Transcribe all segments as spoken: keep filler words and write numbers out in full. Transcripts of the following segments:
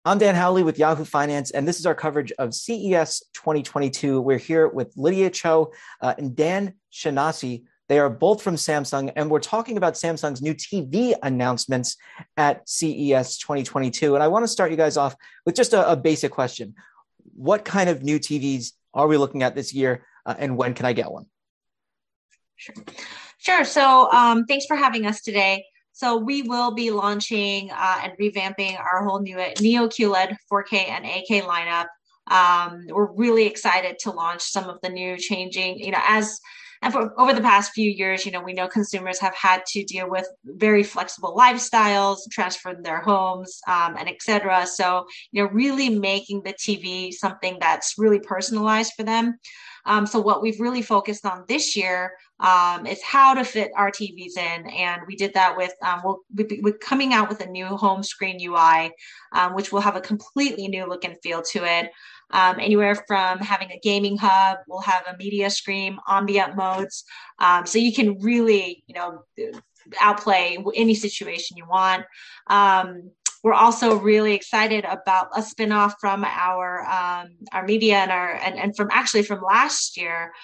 I'm Dan Howley with Yahoo Finance, and this is our coverage of C E S twenty twenty-two. We're here with Lydia Cho uh, and Dan Shanasi. They are both from Samsung, and we're talking about Samsung's new T V announcements at C E S twenty twenty-two. And I want to start you guys off with just a, a basic question. What kind of new T Vs are we looking at this year, uh, and when can I get one? Sure. Sure. So um, thanks for having us today. So we will be launching uh, and revamping our whole new Neo QLED four K and eight K lineup. Um, we're really excited to launch some of the new changing, you know, as and for, over the past few years, you know, we know consumers have had to deal with very flexible lifestyles, transfer their homes, um, and et cetera. So, you know, really making the T V something that's really personalized for them. Um, so what we've really focused on this year um, is how to fit our T Vs in. And we did that with, um, we'll, we're coming out with a new home screen U I, um, which will have a completely new look and feel to it. Um, anywhere from having a gaming hub, we'll have a media screen, ambient modes. Um, so you can really, you know, outplay any situation you want. Um, We're also really excited about a spinoff from our um, our media and our and, and from actually from last year.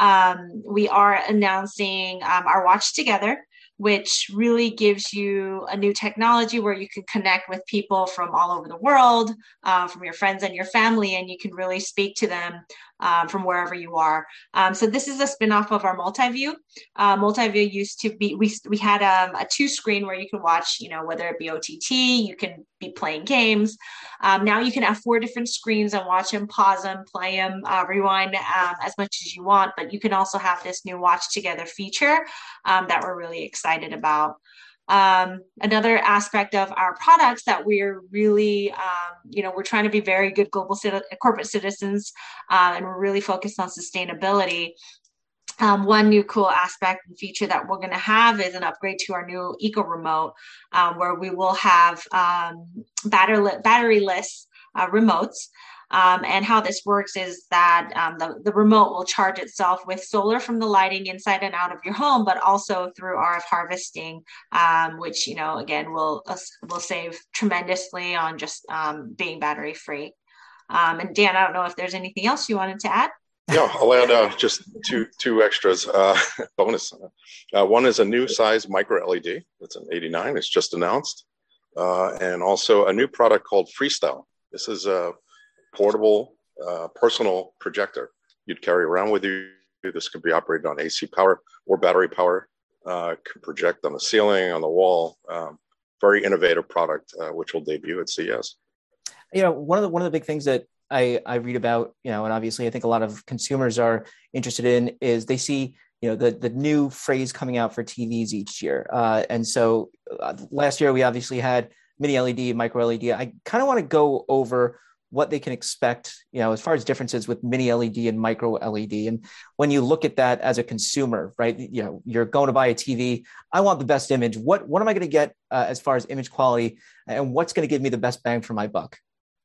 Um, we are announcing um, our Watch Together, which really gives you a new technology where you can connect with people from all over the world, uh, from your friends and your family, and you can really speak to them um, from wherever you are. Um, so this is a spinoff of our Multiview. Uh, Multiview used to be, we, we had um, a two screen where you can watch, you know, whether it be O T T, you can be playing games. Um, now you can have four different screens and watch them, pause them, play them, uh, rewind um, as much as you want, but you can also have this new Watch Together feature um, that we're really excited about. Um, another aspect of our products that we're really, um, you know, we're trying to be very good global citi- corporate citizens, uh, and we're really focused on sustainability. Um, one new cool aspect and feature that we're going to have is an upgrade to our new Eco Remote, um, where we will have um, battery batteryless uh, remotes. Um, and how this works is that um, the, the remote will charge itself with solar from the lighting inside and out of your home, but also through R F harvesting, um, which, you know, again, will uh, will save tremendously on just um, being battery free. Um, and Dan, I don't know if there's anything else you wanted to add. Yeah, I'll add uh, just two two extras. Uh, bonus. Uh, one is a new size micro L E D. It's an eighty-nine. It's just announced, uh, and also a new product called Freestyle. This is a portable, uh, personal projector you'd carry around with you. This could be operated on A C power or battery power. Uh, can project on the ceiling, on the wall. Um, very innovative product, uh, which will debut at C E S. You know, one of the one of the big things that I, I read about, you know, and obviously I think a lot of consumers are interested in is they see, you know, the the new phrase coming out for T Vs each year. Uh, and so uh, last year we obviously had mini L E D, micro L E D. I kind of want to go over what they can expect, you know, as far as differences with mini L E D and micro L E D. And when you look at that as a consumer, right, you know, you're going to buy a T V. I want the best image. What, what am I going to get uh, as far as image quality, and what's going to give me the best bang for my buck?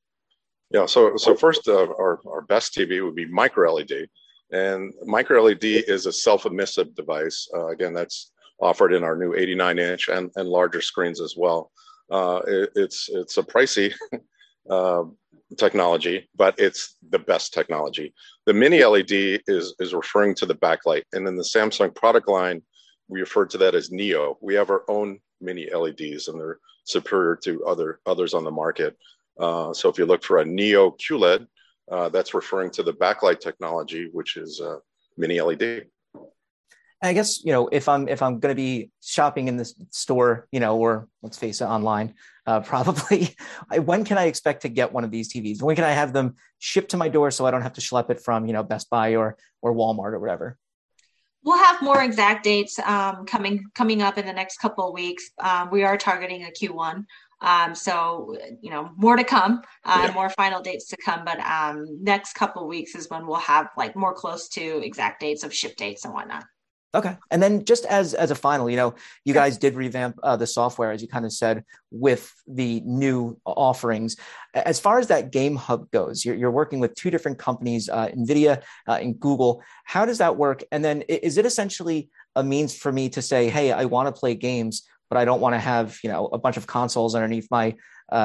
Yeah, so so first, uh, our, our best T V would be micro L E D. And micro L E D is a self-emissive device. Uh, again, that's offered in our new eighty-nine inch and, and larger screens as well. Uh, it, it's it's a pricey uh, technology, but it's the best technology. The mini L E D is, is referring to the backlight. And in the Samsung product line, we refer to that as Neo. We have our own mini L E Ds, and they're superior to other others on the market. Uh, so if you look for a Neo QLED, uh, that's referring to the backlight technology, which is uh, mini L E D. I guess, you know, if I'm if I'm going to be shopping in this store, you know, or let's face it, online, uh, probably, I, when can I expect to get one of these T Vs? When can I have them shipped to my door so I don't have to schlep it from, you know, Best Buy or or Walmart or whatever? We'll have more exact dates um, coming coming up in the next couple of weeks. Um, we are targeting a Q one. Um, so, you know, more to come, uh, yeah. more final dates to come, but um, next couple of weeks is when we'll have like more close to exact dates of ship dates and whatnot. Okay. And then just as as a final, you know, you guys did revamp uh, the software, as you kind of said, with the new offerings. As far as that game hub goes, you're, you're working with two different companies, uh, NVIDIA uh, and Google. How does that work? And then is it essentially a means for me to say, hey, I want to play games, but I don't want to have, you know, a bunch of consoles underneath my uh,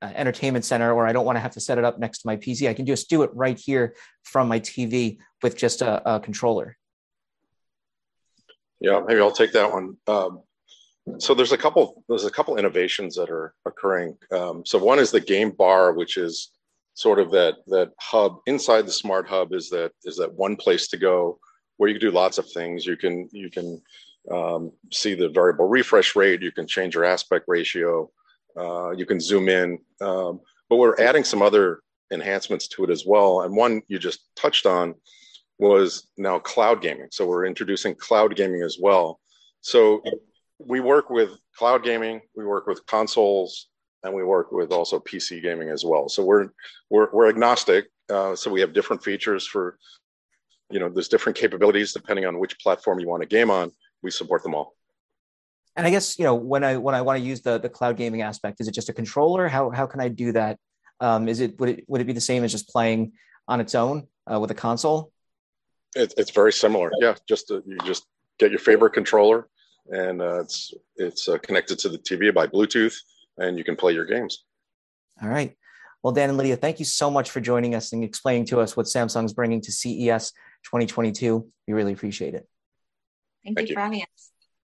uh, entertainment center, or I don't want to have to set it up next to my P C. I can just do it right here from my T V with just a, a controller. Yeah, maybe I'll take that one. Um, so there's a couple there's a couple innovations that are occurring. Um, so one is the game bar, which is sort of that that hub inside the smart hub. Is that is that one place to go where you can do lots of things. You can you can um, see the variable refresh rate. You can change your aspect ratio. Uh, you can zoom in. Um, but we're adding some other enhancements to it as well. And one you just touched on was now cloud gaming. So we're introducing cloud gaming as well. So we work with cloud gaming, we work with consoles, and we work with also P C gaming as well. So we're we're, we're agnostic. Uh, so we have different features for, you know, there's different capabilities depending on which platform you want to game on. We support them all. And I guess, you know, when I when I want to use the the cloud gaming aspect, is it just a controller? How how can I do that? Um, is it would it would it be the same as just playing on its own uh, with a console? It, it's very similar. Yeah, just to, you just get your favorite controller, and uh, it's it's uh, connected to the T V by Bluetooth, and you can play your games. All right. Well, Dan and Lydia, thank you so much for joining us and explaining to us what Samsung's bringing to C E S twenty twenty-two. We really appreciate it. Thank, Thank you you for having us.